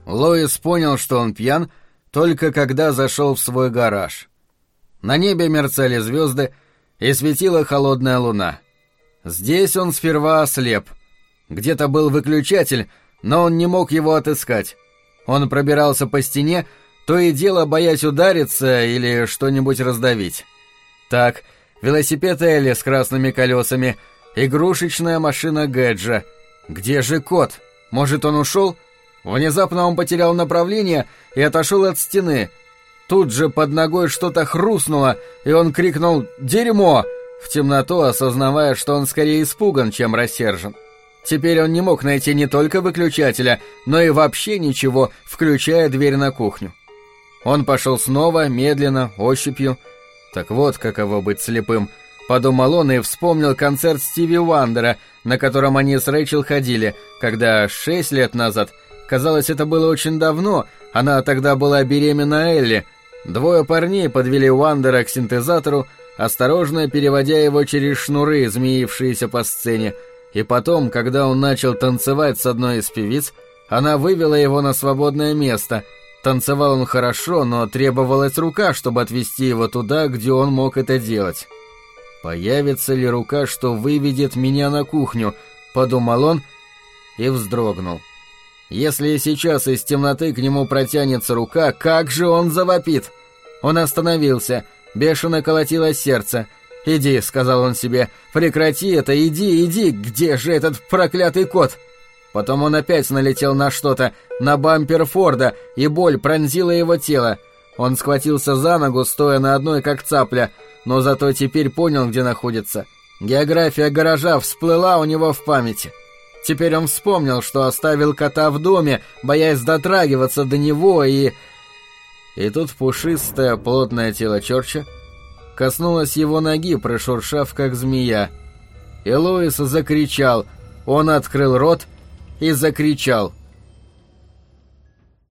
Лоис понял, что он пьян, только когда зашел в свой гараж. На небе мерцали звезды, и светила холодная луна. Здесь он сперва ослеп. Где-то был выключатель, но он не мог его отыскать. Он пробирался по стене, то и дело боясь удариться или что-нибудь раздавить. Так, велосипед Элли с красными колесами, игрушечная машина Гэджа. Где же кот? Может, он ушел? Внезапно он потерял направление и отошел от стены. Тут же под ногой что-то хрустнуло, и он крикнул «Дерьмо!», в темноту осознавая, что он скорее испуган, чем рассержен. Теперь он не мог найти не только выключателя, но и вообще ничего, включая дверь на кухню. Он пошел снова, медленно, ощупью. Так вот, каково быть слепым, подумал он и вспомнил концерт Стиви Уандера, на котором они с Рэйчел ходили, когда 6 лет назад, казалось, это было очень давно, она тогда была беременна Элли. Двое парней подвели Уандера к синтезатору, осторожно переводя его через шнуры, змеившиеся по сцене, и потом, когда он начал танцевать с одной из певиц, она вывела его на свободное место. Танцевал он хорошо, но требовалась рука, чтобы отвести его туда, где он мог это делать. «Появится ли рука, что выведет меня на кухню?» — подумал он и вздрогнул. Если сейчас из темноты к нему протянется рука, как же он завопит! Он остановился, бешено колотилось сердце. «Иди», — сказал он себе, — «прекрати это, иди, где же этот проклятый кот?» Потом он опять налетел на что-то, на бампер Форда, и боль пронзила его тело. Он схватился за ногу, стоя на одной, как цапля, но зато теперь понял, где находится. География гаража всплыла у него в памяти. Теперь он вспомнил, что оставил кота в доме, боясь дотрагиваться до него, и тут пушистое плотное тело Чорча коснулось его ноги, прошуршав, как змея. И Лоис закричал. Он открыл рот и закричал.